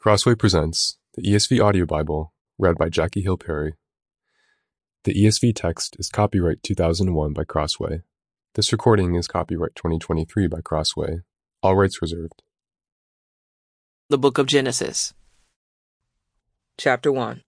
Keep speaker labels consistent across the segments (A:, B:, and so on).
A: Crossway presents the ESV Audio Bible, read by Jackie Hill Perry. The ESV text is copyright 2001 by Crossway. This recording is copyright 2023 by Crossway. All rights reserved.
B: The Book of Genesis. Chapter 1.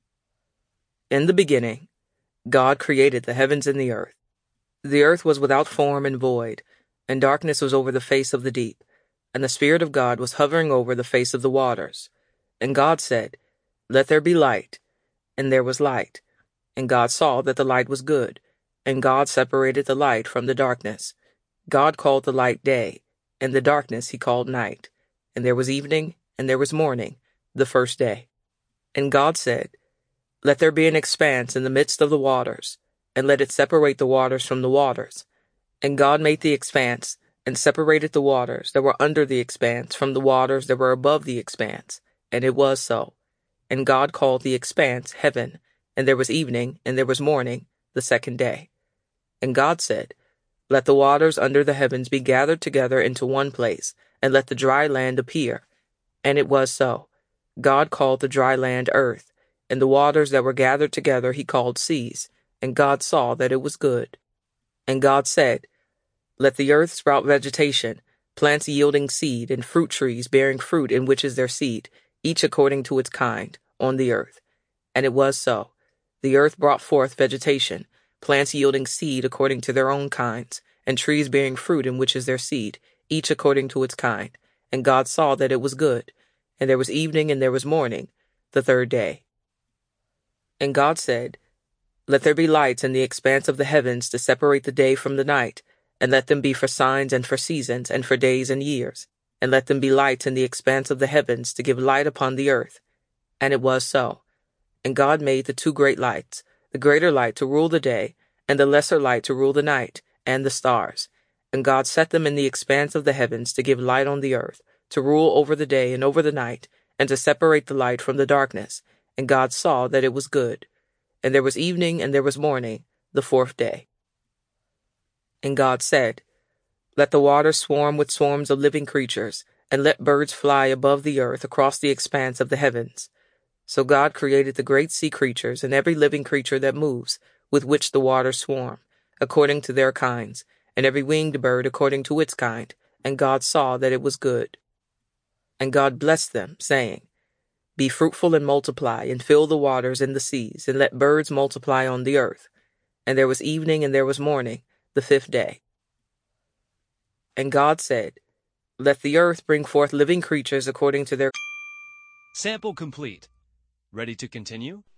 B: In the beginning, God created the heavens and the earth. The earth was without form and void, and darkness was over the face of the deep, and the Spirit of God was hovering over the face of the waters. And God said, "Let there be light," and there was light. And God saw that the light was good, and God separated the light from the darkness. God called the light day, and the darkness he called night. And there was evening, and there was morning, the first day. And God said, "Let there be an expanse in the midst of the waters, and let it separate the waters from the waters." And God made the expanse, and separated the waters that were under the expanse from the waters that were above the expanse. And it was so. And God called the expanse heaven. And there was evening, and there was morning, the second day. And God said, "Let the waters under the heavens be gathered together into one place, and let the dry land appear." And it was so. God called the dry land earth, and the waters that were gathered together he called seas. And God saw that it was good. And God said, "Let the earth sprout vegetation, plants yielding seed, and fruit trees bearing fruit in which is their seed, each according to its kind, on the earth." And it was so. The earth brought forth vegetation, plants yielding seed according to their own kinds, and trees bearing fruit in which is their seed, each according to its kind. And God saw that it was good. And there was evening and there was morning, the third day. And God said, "Let there be lights in the expanse of the heavens to separate the day from the night, and let them be for signs and for seasons and for days and years. And let them be lights in the expanse of the heavens to give light upon the earth." And it was so. And God made the two great lights, the greater light to rule the day, and the lesser light to rule the night, and the stars. And God set them in the expanse of the heavens to give light on the earth, to rule over the day and over the night, and to separate the light from the darkness. And God saw that it was good. And there was evening and there was morning, the fourth day. And God said, "Let the waters swarm with swarms of living creatures, and let birds fly above the earth across the expanse of the heavens." So God created the great sea creatures and every living creature that moves, with which the waters swarm, according to their kinds, and every winged bird according to its kind. And God saw that it was good. And God blessed them, saying, "Be fruitful and multiply, and fill the waters and the seas, and let birds multiply on the earth." And there was evening and there was morning, the fifth day. And God said, "Let the earth bring forth living creatures according to their..."
C: Sample complete. Ready to continue?